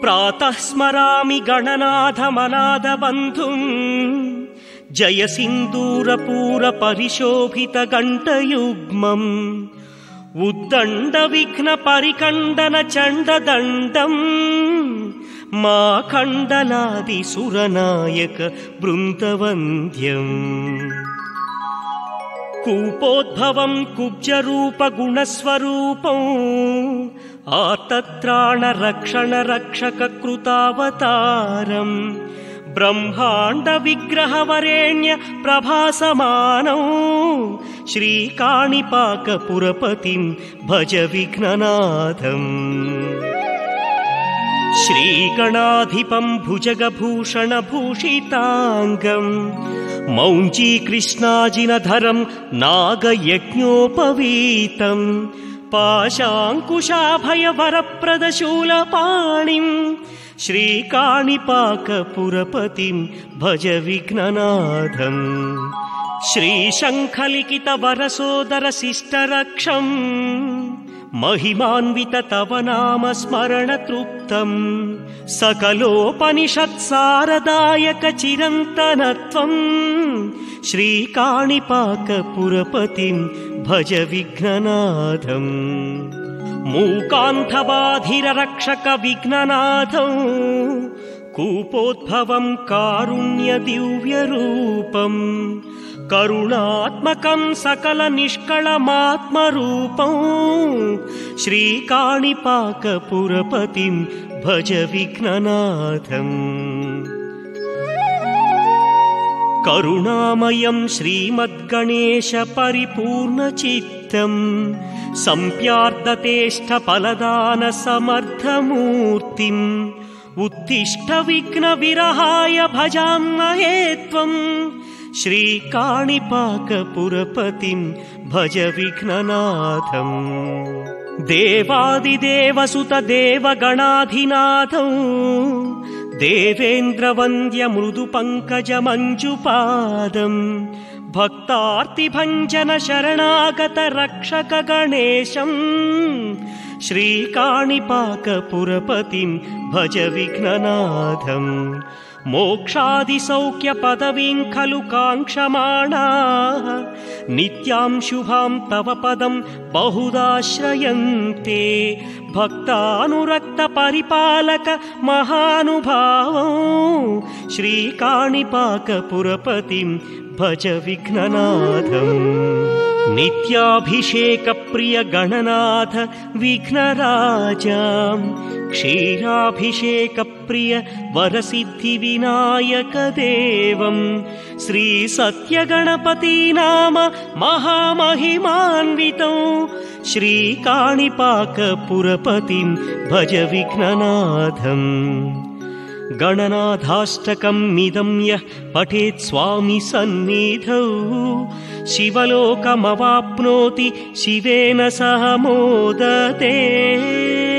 प्रातः स्मरामि गणनाथमनाथबन्धुम् जयसिन्दूरपूरपरिशोभितघण्टयुग्मम् उद्दण्डविघ्नपरिखण्डनचण्डदण्डम् माखण्डलादिसुरनायक वृन्दवन्द्यम् कूपोद्भवम् कुब्जरूपगुणस्वरूपम् आर्तत्राणरक्षणरक्षककृतावतारम् ब्रह्माण्डविग्रहवरेण्य प्रभासमानौ श्रीकाणिपाकपुरपतिम् भज विघ्ननाथम् श्रीगणाधिपम् भुजगभूषणभूषिताङ्गम् मौञ्जीकृष्णाजिनधरम् नागयज्ञोपवीतम् पाशाङ्कुशाभयवरप्रदशूलपाणिम् श्रीकाणिपाकपुरपतिम् भज विघ्ननाथम् श्रीशङ्खलिखितवरसोदरशिष्टरक्षम् महिमान्वित तव नाम स्मरणतृप्तम् सकलोपनिषत्सारदायक चिरन्तनत्वम् श्रीकाणिपाकपुरपतिम् भज विघ्ननाथम् मूकान्धबाधिररक्षक विघ्ननाथम् कूपोद्भवम् कारुण्यदिव्यरूपम् करुणात्मकम् सकलनिष्कळमात्मरूपम् श्रीकाणिपाकपुरपतिम् भज विघ्ननाथम् करुणामयम् श्रीमद्गणेश परिपूर्णचित्तम् सम्प्यार्दतेष्टफलदानसमर्थमूर्तिम् उत्तिष्ठ विघ्नविरहाय भजामहे त्वम् श्रीकाणिपाकपुरपतिम् भज विघ्ननाथम् देवादिदेवसुत देवगणाधिनाथौ देवेन्द्रवन्द्य मृदुपङ्कजमञ्जुपादम् भक्तार्तिभञ्जन शरणागत रक्षक गणेशम् श्रीकाणिपाकपुरपतिम् भज विघ्ननाथम् मोक्षादिसौख्यपदवीम् खलु काङ्क्षमाणाः नित्यां शुभां तव पदं बहुदाश्रयन्ते भक्तानुरक्त परिपालक महानुभावो श्रीकाणिपाकपुरपतिम् भज विघ्ननाथम् नित्याभिषेक प्रिय गणनाथ विघ्नराजा क्षीराभिषेक प्रिय वरसिद्धि विनायक देवम् श्री सत्यगणपति नाम महामहिमान्वितौ श्रीकाणिपाकपुरपतिम् भज विघ्ननाथम् गणनाथाष्टकम् इदं यः पठेत् स्वामी सन्निधौ शिवलोकमवाप्नोति शिवेन सह मोदते।